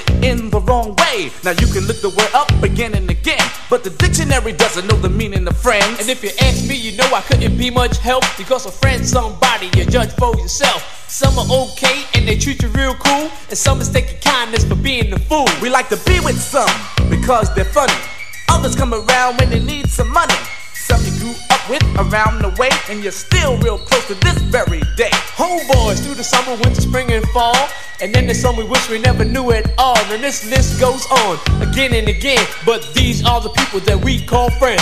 in the wrong way. Now you can look the word up again and again, but the dictionary doesn't know the meaning of friends. And if you ask me, you know I couldn't be much help, because a friend's somebody you judge for yourself. Some are okay and they treat you real cool, and some mistake your kindness for being a fool. We like to be with some because they're funny. Others come around when they need some money. Some you grew up with around the way, and you're still real close to this very day. Homeboys through the summer, winter, spring, and fall, and then there's some we wish we never knew at all. And this list goes on again and again, but these are the people that we call friends.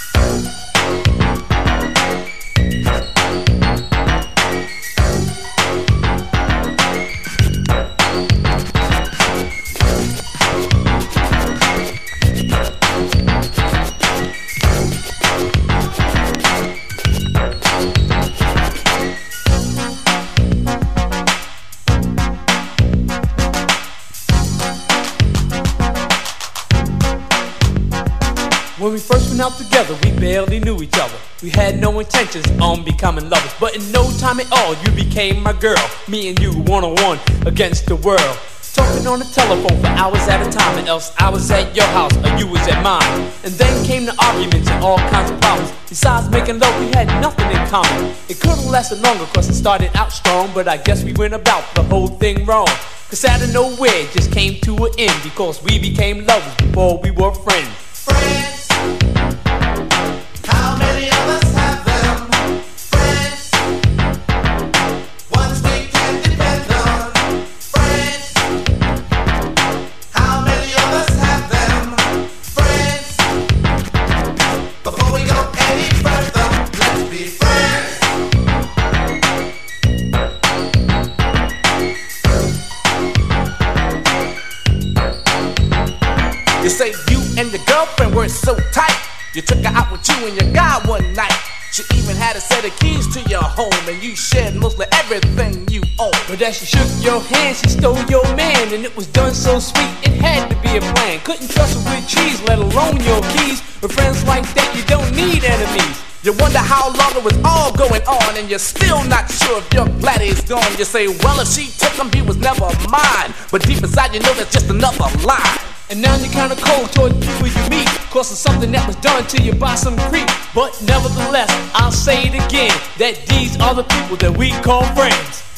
When we first went out together, we barely knew each other. We had no intentions on becoming lovers, but in no time at all, you became my girl. Me and you, one-on-one against the world. Talking on the telephone for hours at a time, and else I was at your house or you was at mine. And then came the arguments and all kinds of problems. Besides making love, we had nothing in common. It could've lasted longer, cause it started out strong, but I guess we went about the whole thing wrong. Cause out of nowhere, it just came to an end, because we became lovers before we were friends. Friends. How many of us have them? Friends. Ones we can depend on. Friends. How many of us have them? Friends. Before we go any further, let's be friends. You say you and your girlfriend were so tight, you took her out with you and your guy one night. She even had a set of keys to your home, and you shared mostly everything you own. But as she shook your hand, she stole your man, and it was done so sweet, it had to be a plan. Couldn't trust her with cheese, let alone your keys. With friends like that, you don't need enemies. You wonder how long it was all going on, and you're still not sure if your platty's gone. You say, well, if she took him, he was never mine. But deep inside, you know that's just another lie. And now you're kinda cold toward the people you meet, cause of something that was done to you by some creep. But nevertheless, I'll say it again, that these are the people that we call friends.